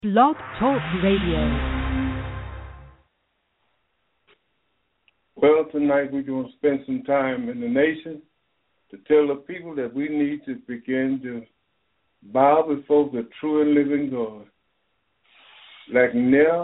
Blog Talk Radio. Well, tonight we're going to spend some time in the nation to tell the people that we need to begin to bow before the true and living God like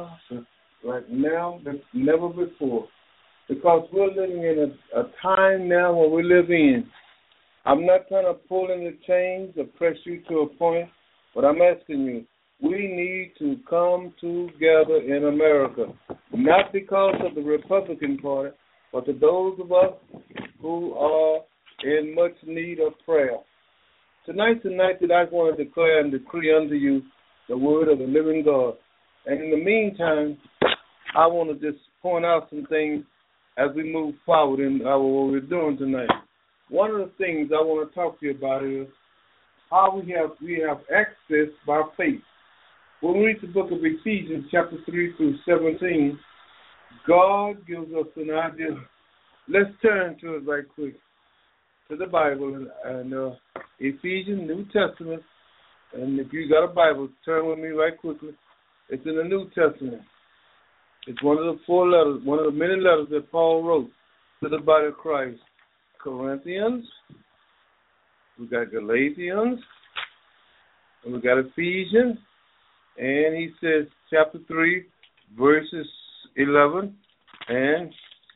now, but never before. Because we're living in a time now when we live in. I'm not trying to pull in the chains or press you to a point, but I'm asking you, we need to come together in America, not because of the Republican Party, but to those of us who are in much need of prayer. Tonight's the night that I want to declare and decree unto you the word of the living God. And in the meantime, I want to just point out some things as we move forward in what we're doing tonight. One of the things I want to talk to you about is how we have access by faith. When we read the book of Ephesians, chapter 3 through 17, God gives us an idea. Let's turn to it right quick, to the Bible, and Ephesians, New Testament. And if you got a Bible, turn with me right quickly. It's in the New Testament. It's one of the four letters, one of the many letters that Paul wrote to the body of Christ. Corinthians, we got Galatians, and we got Ephesians, and he says chapter 3, verses 11, and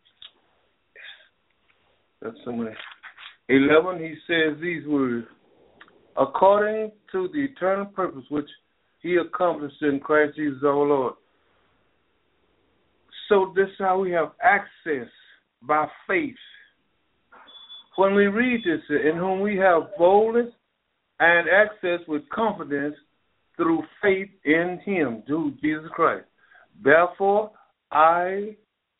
that's somewhere. 11, he says these words, according to the eternal purpose which he accomplished in Christ Jesus our Lord. So this is how we have access by faith. When we read this, in whom we have boldness and access with confidence through faith in him, through Jesus Christ. Therefore, I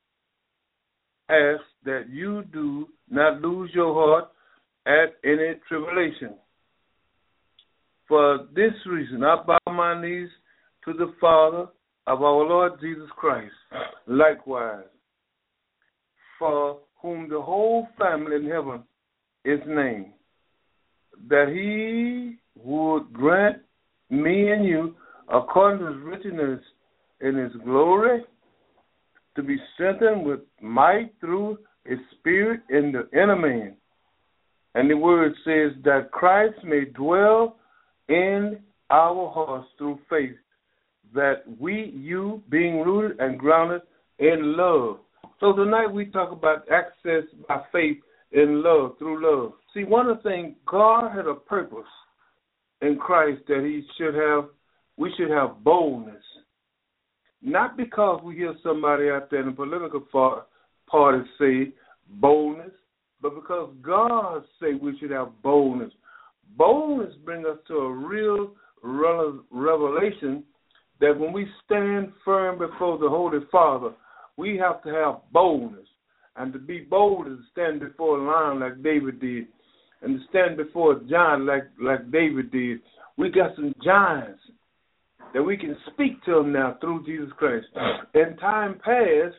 ask that you do not lose your heart at any tribulation. For this reason, I bow my knees to the Father of our Lord Jesus Christ, likewise, for whom the whole family in heaven is named, that he would grant me and you, according to his richness in his glory, to be strengthened with might through his Spirit in the inner man. And the word says that Christ may dwell in our hearts through faith, that you being rooted and grounded in love. So tonight we talk about access by faith in love, through love. See, one of the things, God had a purpose in Christ that we should have boldness. Not because we hear somebody out there in the political party say boldness, but because God say we should have boldness. Boldness brings us to a real revelation that when we stand firm before the Holy Father, we have to have boldness. And to be bold is to stand before a lion like David did, and to stand before a giant like David did. We got some giants that we can speak to them now through Jesus Christ. In time past,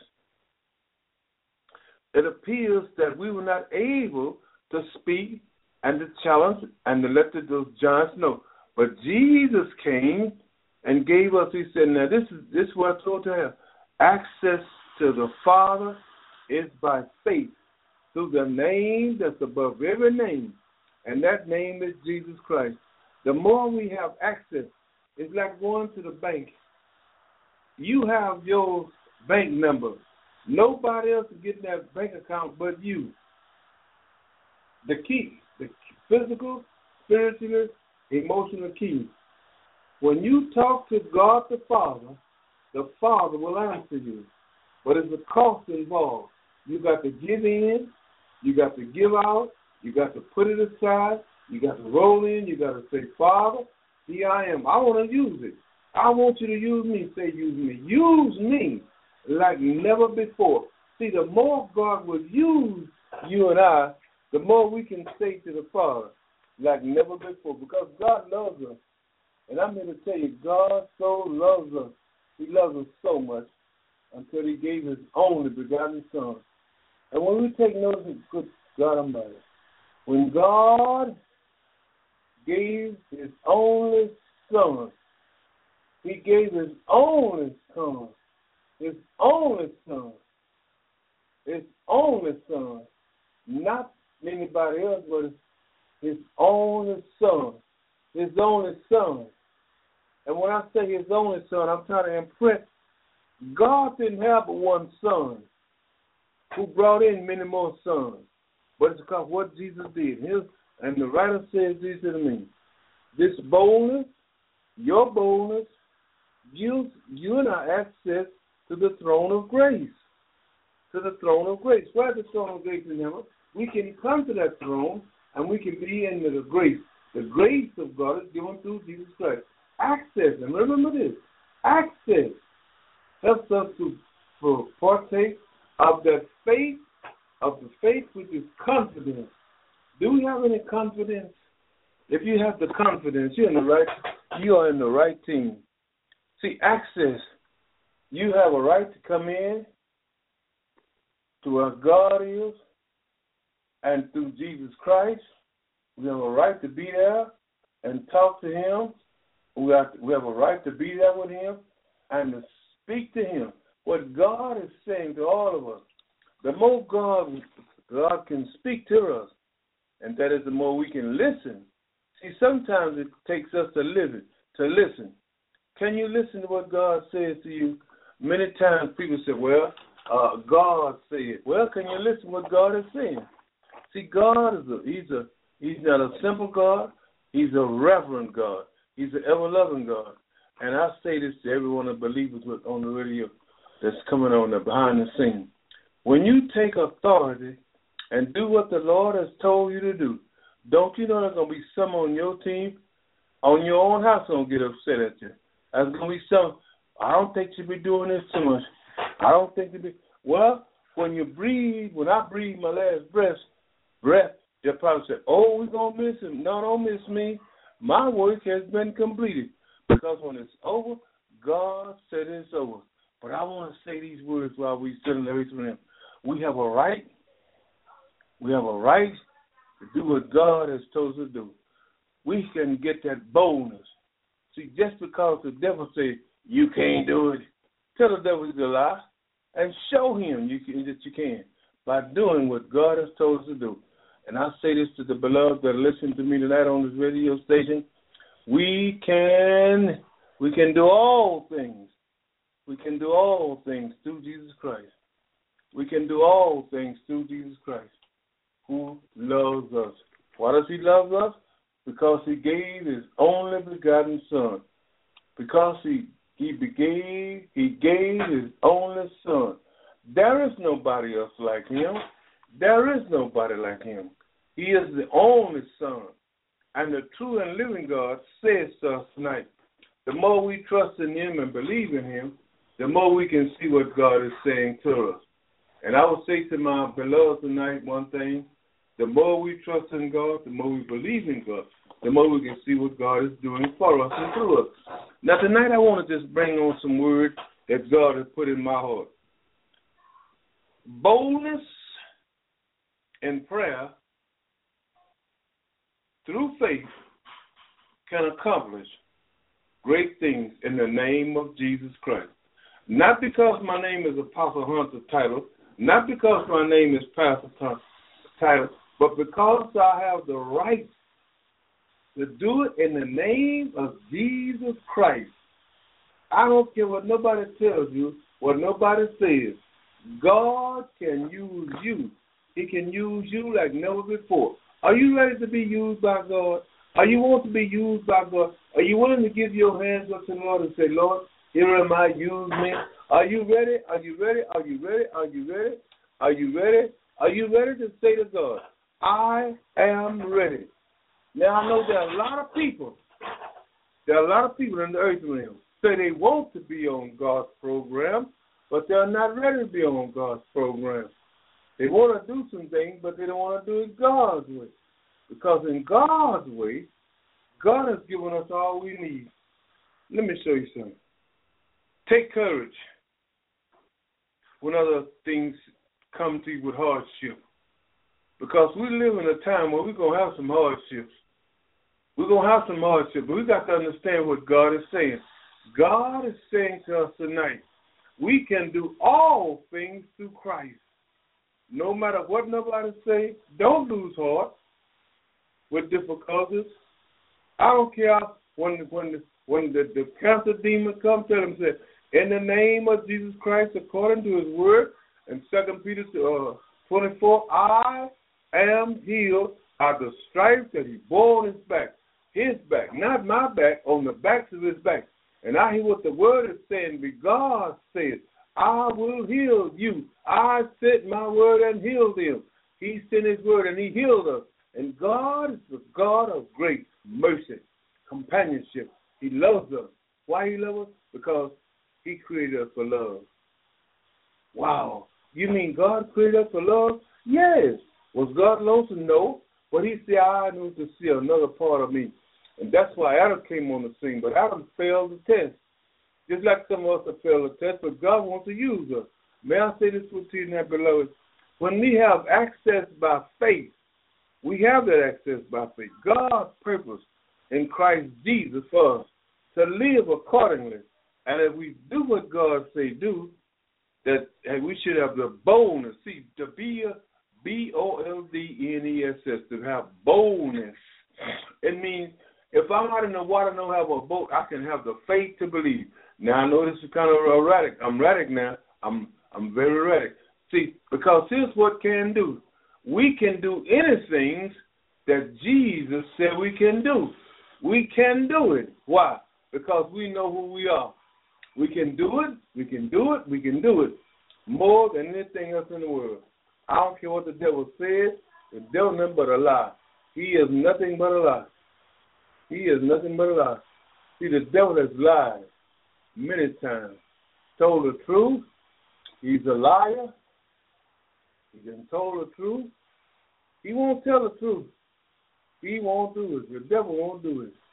it appears that we were not able to speak and to challenge and to let those giants know. But Jesus came and gave us, he said, now this is what I told you to have. Access to the Father is by faith through the name that's above every name, and that name is Jesus Christ. The more we have access, it's like going to the bank. You have your bank number. Nobody else is getting that bank account but you. The key, the physical, spiritual, emotional key. When you talk to God the Father will answer you. But there's a cost involved. You got to give in, you got to give out, you got to put it aside, you got to roll in, you got to say, Father, here I am. I want to use it. I want you to use me. Say, use me. Use me like never before. See, the more God will use you and I, the more we can say to the Father like never before, because God loves us. And I'm here to tell you, God so loves us. He loves us so much until he gave his only begotten Son. And when we take notice of good God Almighty, when God gave his only Son, He gave his only son. His only son. His only son. Not anybody else, but his only son. His only son. And when I say his only son, I'm trying to impress. God didn't have but one son who brought in many more sons. But it's because what Jesus did. And the writer says this to me. This boldness, your boldness, gives you and I access to the throne of grace. To the throne of grace. Why is the throne of grace in heaven? We can come to that throne and we can be in the grace. The grace of God is given through Jesus Christ. Access, and remember this, access helps us to partake of that faith, of the faith which is confidence. Do we have any confidence? If you have the confidence, you are in the right team. See, access, you have a right to come in to where God is, and through Jesus Christ, we have a right to be there and talk to him. We have a right to be there with him and to speak to him. What God is saying to all of us, the more God can speak to us, and that is the more we can listen. See, sometimes it takes us to listen. Can you listen to what God says to you? Many times people say, well, God said. Well, can you listen to what God is saying? See, God he's not a simple God. He's a reverent God. He's an ever-loving God. And I say this to every one of the believers on the radio that's coming on behind the scene. When you take authority and do what the Lord has told you to do, don't you know there's going to be some on your team, on your own house, going to get upset at you? There's going to be some, I don't think you be doing this too much. I don't think you be. Well, when I breathe my last breath, they'll probably say, oh, we're going to miss him. No, don't miss me. My work has been completed. Because when it's over, God said it's over. But I want to say these words while we sit in the race with him. We have a right. We have a right to do what God has told us to do. We can get that boldness. See, just because the devil says you can't do it, tell the devil he's a lie and show him that you can by doing what God has told us to do. And I say this to the beloved that are listening to me tonight on this radio station. We can do all things. We can do all things through Jesus Christ. We can do all things through Jesus Christ, who loves us. Why does he love us? Because he gave his only begotten Son. Because he gave his only Son. There is nobody else like him. There is nobody like him. He is the only Son. And the true and living God says to us tonight, the more we trust in him and believe in him, the more we can see what God is saying to us. And I will say to my beloved tonight one thing, the more we trust in God, the more we believe in God, the more we can see what God is doing for us and through us. Now tonight I want to just bring on some words that God has put in my heart. Boldness in prayer through faith can accomplish great things in the name of Jesus Christ. Not because my name is Apostle Hunter title, not because my name is Pastor title, but because I have the right to do it in the name of Jesus Christ. I don't care what nobody tells you, what nobody says. God can use you. He can use you like never before. Are you ready to be used by God? Are you want to be used by God? Are you willing to give your hands up to the Lord and say, Lord, here am I, use me? Are you ready? Are you ready? Are you ready? Are you ready? Are you ready? Are you ready to say to God, I am ready? Now, I know there are a lot of people in the earth realm say they want to be on God's program, but they're not ready to be on God's program. They want to do some things, but they don't want to do it God's way. Because in God's way, God has given us all we need. Let me show you something. Take courage when other things come to you with hardship. Because we live in a time where we're going to have some hardships. We're going to have some hardship, but we got to understand what God is saying. God is saying to us tonight, we can do all things through Christ. No matter what nobody say, don't lose heart with difficulties. I don't care when the cancer demon comes, tell him, say, in the name of Jesus Christ, according to his word, and 2 Peter 24, I am healed by the stripes that he bore on his back, not my back, on the backs of his back. And I hear what the word is saying, God says, I will heal you. I sent my word and healed him. He sent his word and he healed us. And God is the God of great mercy, companionship. He loves us. Why he loves us? Because he created us for love. Wow. You mean God created us for love? Yes. Was God lonesome? No. But he said, I need to see another part of me. And that's why Adam came on the scene. But Adam failed the test. Just like some of us have failed the test, but God wants to use us. May I say this to you now, beloved? When we have access by faith, we have that access by faith. God's purpose in Christ Jesus for us to live accordingly. And if we do what God say do, that we should have the boldness. See, to be a boldness, to have boldness. It means if I'm out in the water and don't have a boat, I can have the faith to believe. Now, I know this is kind of erratic. I'm erratic now. I'm very erratic. See, because here's what can do. We can do anything that Jesus said we can do. We can do it. Why? Because we know who we are. We can do it. We can do it. We can do it more than anything else in the world. I don't care what the devil says. The devil is nothing but a lie. He is nothing but a lie. He is nothing but a lie. See, the devil has lied many times. Told the truth. He's a liar. He done told the truth. He won't tell the truth. He won't do it. The devil won't do it.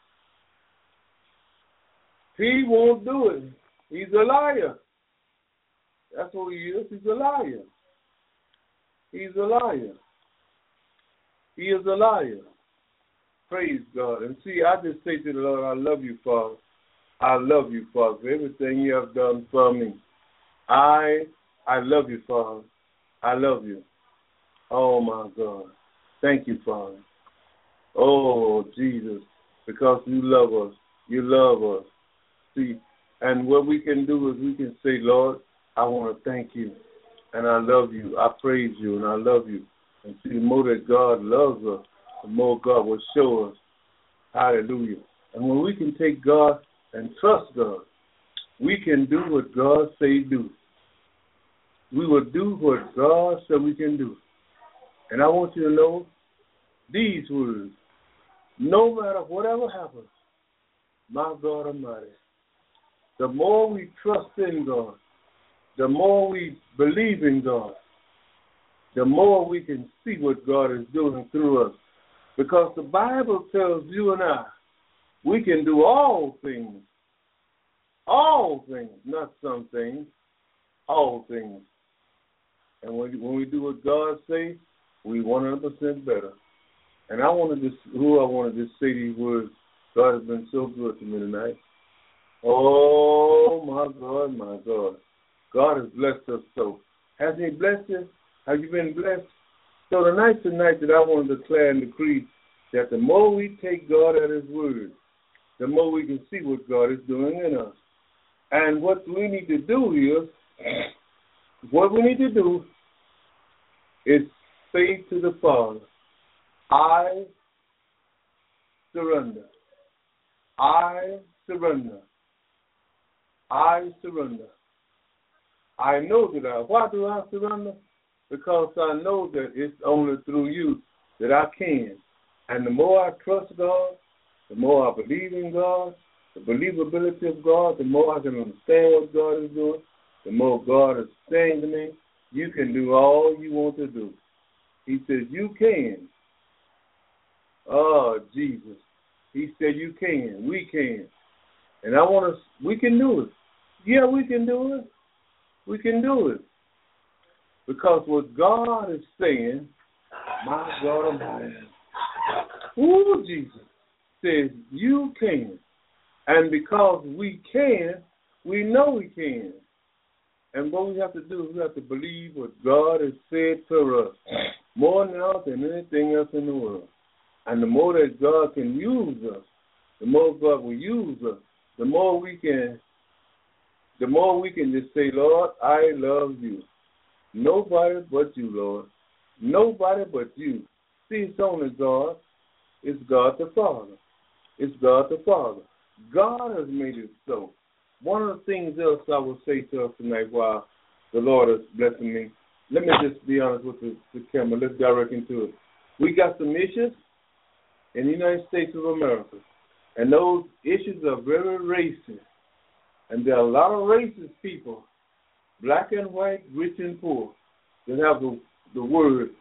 He won't do it. He's a liar. That's what he is. He's a liar. He's a liar. He is a liar. Praise God. And see, I just say to the Lord, I love you, Father. I love you, Father, for everything you have done for me. I love you, Father. I love you. Oh, my God. Thank you, Father. Oh, Jesus, because you love us. You love us. See, and what we can do is we can say, Lord, I want to thank you, and I love you. I praise you, and I love you. And see, the more that God loves us, the more God will show us. Hallelujah. And when we can take God and trust God, we can do what God say do. We will do what God said we can do. And I want you to know these words. No matter whatever happens, my God Almighty, the more we trust in God, the more we believe in God, the more we can see what God is doing through us. Because the Bible tells you and I, we can do all things, not some things, all things. And when we do what God says, we 100% better. And I wanted to say these words. God has been so good to me tonight. Oh, my God, my God. God has blessed us so. Hasn't he blessed you? Have you been blessed? So tonight's the night that I want to declare and decree that the more we take God at his word, the more we can see what God is doing in us. And what we need to do is say to the Father, I surrender. I surrender. I surrender. I know that why do I surrender? Because I know that it's only through you that I can. And the more I trust God, the more I believe in God, the believability of God, the more I can understand what God is doing, the more God is saying to me, you can do all you want to do. He says, you can. Oh, Jesus. He said, you can. We can. And we can do it. Yeah, we can do it. We can do it. Because what God is saying, my God Almighty, Jesus, says you can. And because we can, we know we can. And what we have to do is we have to believe what God has said to us, more now than anything else in the world. And the more that God can use us, the more God will use us, the more we can just say, Lord, I love you. Nobody but you, Lord. Nobody but you. See, it's only God. It's God the Father. It's God the Father. God has made it so. One of the things else I will say to us tonight while the Lord is blessing me, let me just be honest with the camera. Let's direct into it. We got some issues in the United States of America, and those issues are very racist. And there are a lot of racist people, black and white, rich and poor, that have the word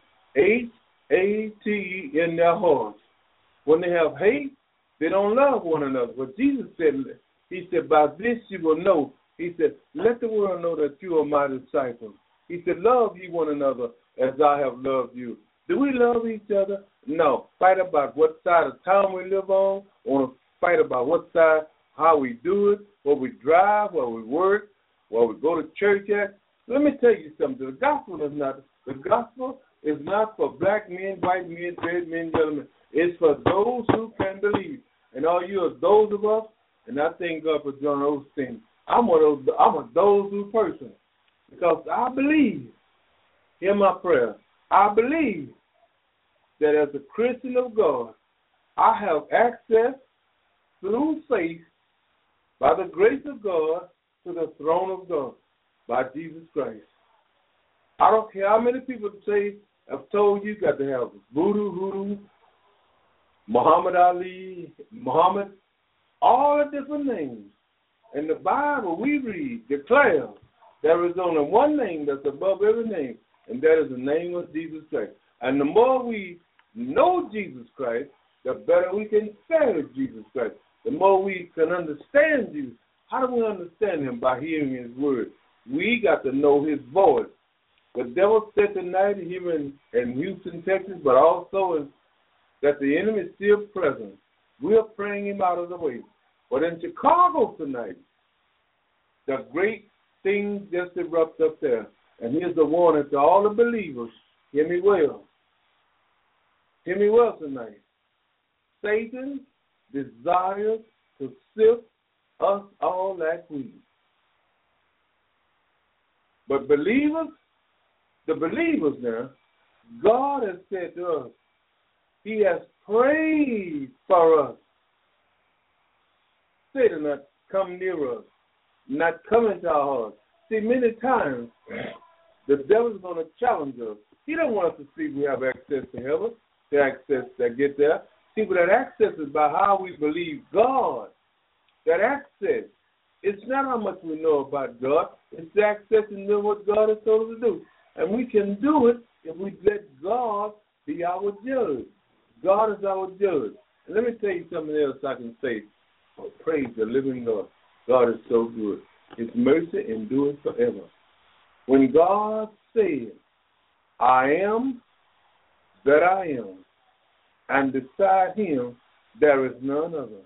H-A-T-E in their hearts. When they have hate, they don't love one another. But Jesus said, he said, by this you will know. He said, let the world know that you are my disciples. He said, love ye one another as I have loved you. Do we love each other? No. Fight about what side of town we live on. Want to fight about what side, how we do it, where we drive, where we work, where we go to church at. Let me tell you something. The gospel is not for black men, white men, red men, yellow men. It's for those who can believe. And all you are those of us, and I thank God for John Osteen. I'm a those who person. Because I believe, hear my prayer, I believe that as a Christian of God, I have access through faith by the grace of God to the throne of God by Jesus Christ. I don't care how many people say, I've told you got to have voodoo, Muhammad Ali, Muhammad, all the different names. In the Bible we read, declares, there is only one name that's above every name, and that is the name of Jesus Christ. And the more we know Jesus Christ, the better we can serve Jesus Christ. The more we can understand Jesus. How do we understand him? By hearing his word. We got to know his voice. The devil said tonight here in Houston, Texas, but also that the enemy is still present. We are praying him out of the way. But in Chicago tonight, the great things just erupt up there. And here's the warning to all the believers. Hear me well. Hear me well tonight. Satan desires to sift us all like wheat. But believers, the believers now, God has said to us, he has prayed for us. Satan not come near us, not come into our hearts. See, many times the devil's going to challenge us. He don't want us to see we have access to heaven, the access that get there. See, but that access is by how we believe God. That access, it's not how much we know about God. It's the access and know what God has told us to do. And we can do it if we let God be our judge. God is our judge. And let me tell you something else I can say. Oh, praise the living God. God is so good. His mercy endures forever. When God said, I am that I am, and beside him there is none other.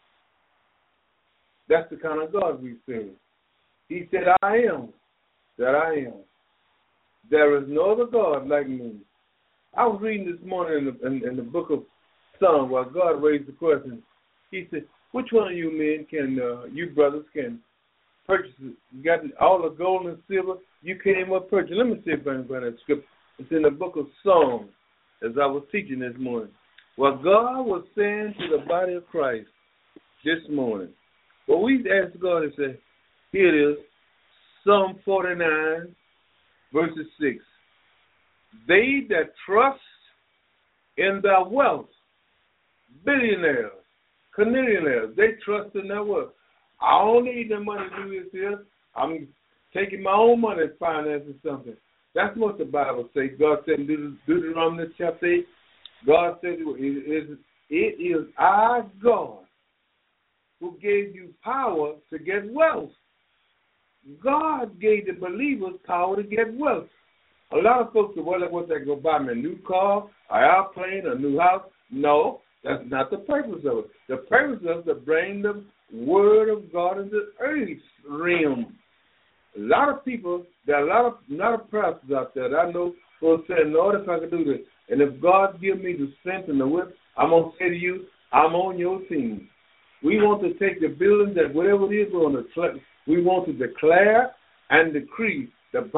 That's the kind of God we serve. He said, I am that I am. There is no other God like me. I was reading this morning in the book of Psalms while God raised the question. He said, which one of you men you brothers can purchase it? You got all the gold and silver, you came up purchase. Let me see if I can find that scripture. It's in the book of Psalms as I was teaching this morning. What God was saying to the body of Christ this morning. Well, we asked God and said, here it is, Psalm 49, verses 6. They that trust in their wealth, billionaires, canillionaires, they trust in their wealth. I don't need the money to do this here. I'm taking my own money and financing something. That's what the Bible says. God said in Deuteronomy chapter 8, God said it is our God who gave you power to get wealth. God gave the believers power to get wealth. A lot of folks say, well, what they go buy me a new car, an airplane, a new house. No, that's not the purpose of it. The purpose of it is to bring word of God in the earth realm. A lot of people, there are a lot of pastors out there that I know who are saying, Lord, if I could do this, and if God give me the strength and the whip, I'm going to say to you, I'm on your team. We want to take the building that whatever it is, we want to declare and decree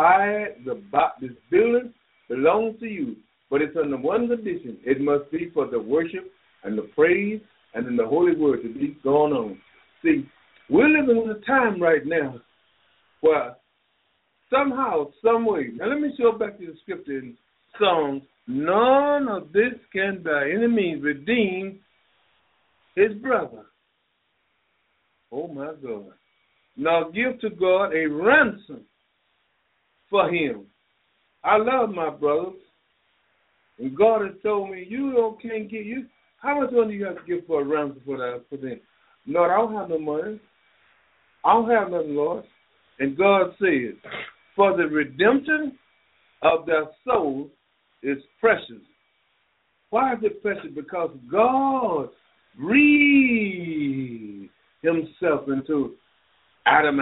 this building belongs to you. But it's under one condition. It must be for the worship and the praise and then the holy word to be going on. See, we're living in a time right now where somehow, some way, now let me show back to the scripture in Psalms, none of this can by any means redeem his brother. Oh my God. Now give to God a ransom for him. I love my brothers. And God has told me, can't get you. How much money do you have to give for a ransom for them? Lord, I don't have no money. I don't have nothing, Lord. And God says, for the redemption of their soul is precious. Why is it precious? Because God breathed himself into Adam,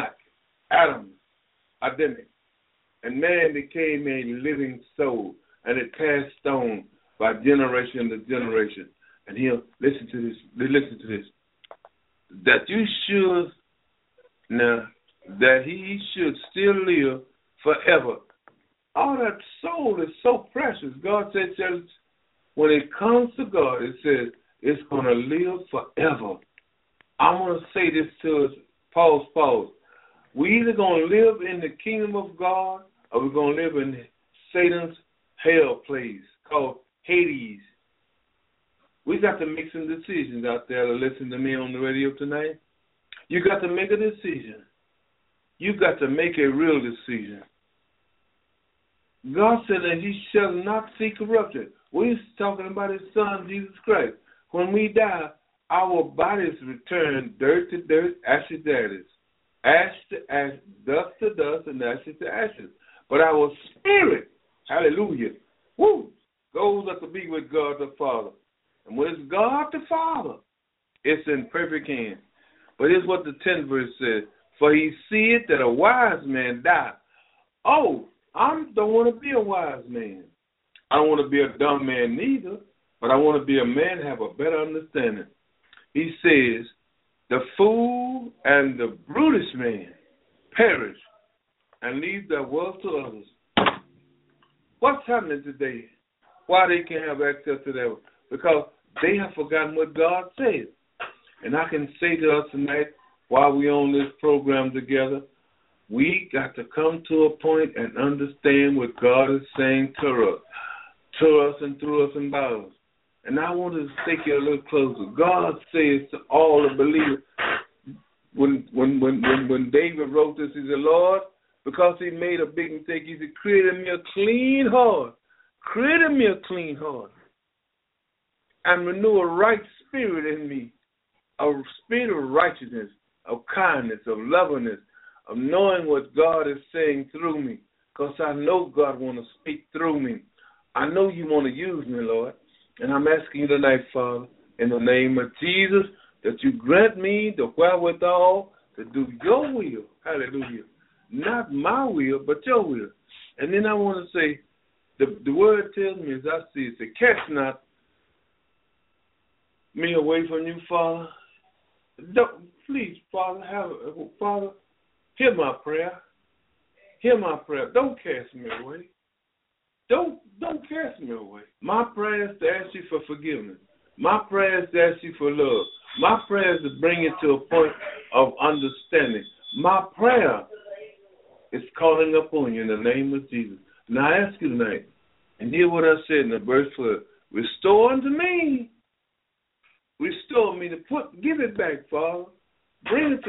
Adamic, and man became a living soul, and it passed on by generation to generation. And he'll listen to this. That you should now that he should still live forever. All that soul is so precious. God said, church, when it comes to God, it says it's going to live forever. I'm going to say this to us, pause. We either going to live in the kingdom of God or we're going to live in Satan's hell place called Hades. We got to make some decisions out there to listen to me on the radio tonight. You got to make a decision. You got to make a real decision. God said that he shall not see corruption. We're talking about his son, Jesus Christ. When we die, our bodies return dirt to dirt, ashes to ashes, ash to ash, dust to dust, and ashes to ashes. But our spirit, hallelujah, goes up to be with God the Father. And when it's God the Father, it's in perfect hands. But here's what the 10th verse says. For he seeth that a wise man die. Oh, I don't want to be a wise man. I don't want to be a dumb man neither, but I want to be a man and have a better understanding. He says, the fool and the brutish man perish and leave their wealth to others. What's happening today? Why they can't have access to that? Because they have forgotten what God says. And I can say to us tonight, while we're on this program together, we got to come to a point and understand what God is saying to us and through us and by us. And I want to take you a little closer. God says to all the believers, when David wrote this, he said, Lord, because he made a big mistake, he said, create me a clean heart. Create me a clean heart. And renew a right spirit in me. A spirit of righteousness, of kindness, of lovingness, of knowing what God is saying through me. Because I know God want to speak through me. I know you want to use me, Lord. And I'm asking you tonight, Father, in the name of Jesus, that you grant me the wherewithal to do your will. Hallelujah. Not my will, but your will. And then I want to say, the word tells me as I see it, cast not me away from you, Father. Please, Father, hear my prayer. Hear my prayer. Don't cast me away. Don't cast me away. My prayer is to ask you for forgiveness. My prayer is to ask you for love. My prayer is to bring it to a point of understanding. My prayer is calling upon you in the name of Jesus. Now I ask you tonight, and hear what I said in the verse 4. Restore unto me. Restore me to give it back, Father. Bring it to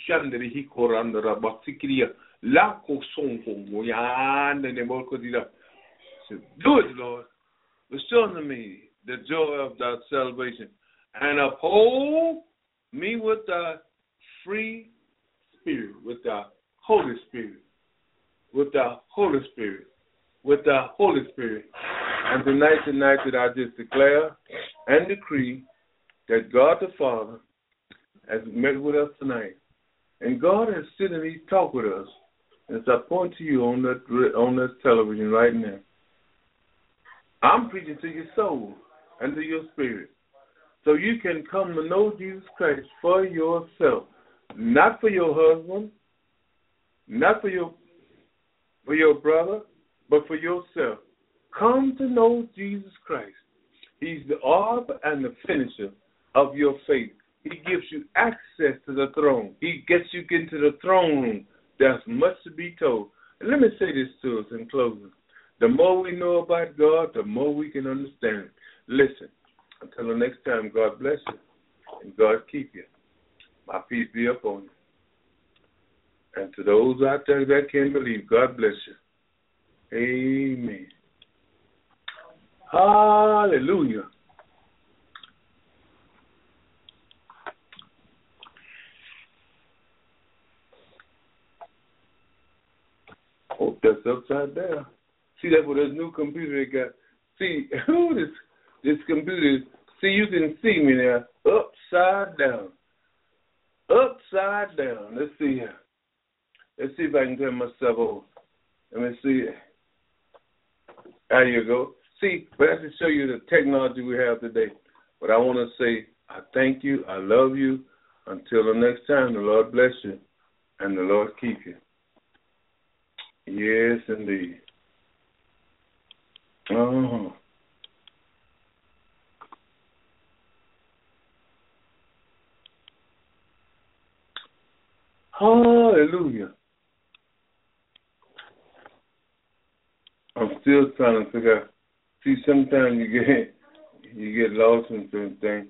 do it, Lord. Restore to me the joy of thy salvation and uphold me with thy free spirit, with thy Holy Spirit, with thy Holy Spirit, with thy Holy Spirit. And tonight that I just declare and decree that God the Father has met with us tonight. And God has sit and He's talked with us. As I point to you on that television right now, I'm preaching to your soul and to your spirit. So you can come to know Jesus Christ for yourself. Not for your husband, not for your brother, but for yourself. Come to know Jesus Christ. He's the author and the finisher of your faith. He gives you access to the throne. He gets you into the throne room. There's much to be told. And let me say this to us in closing. The more we know about God, the more we can understand. Listen, until the next time, God bless you and God keep you. My peace be upon you. And to those out there that can't believe, God bless you. Amen. Hallelujah. Oh, that's upside down. See, that's what this new computer they got. See, this computer is, see, you can see me now, upside down. Upside down. Let's see here. Let's see if I can turn myself over. Let me see. There you go. See, but that's to show you the technology we have today. But I want to say, I thank you. I love you. Until the next time, the Lord bless you and the Lord keep you. Yes, indeed. Uh-huh. Hallelujah. I'm still trying to figure out. See, sometimes you get lost in certain things.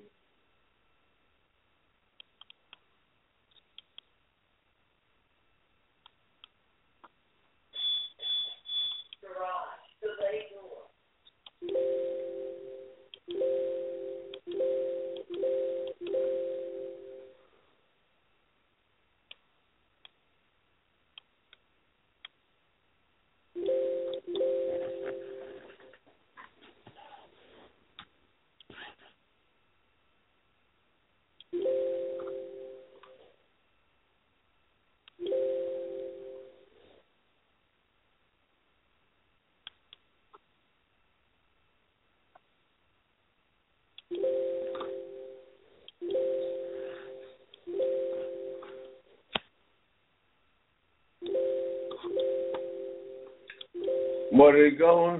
Where they going?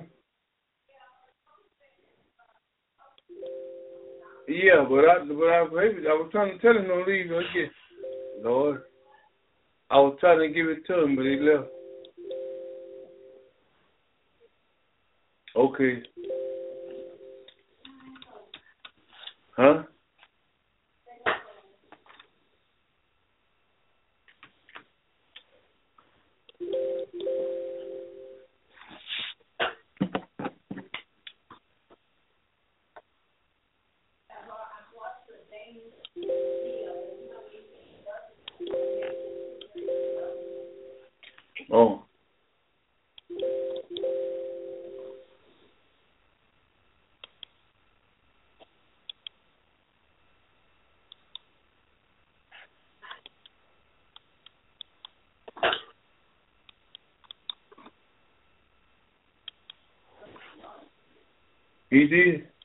Yeah, but I was trying to tell him don't leave again. Lord, I was trying to give it to him, but he left. Okay. Huh? Oh. He did.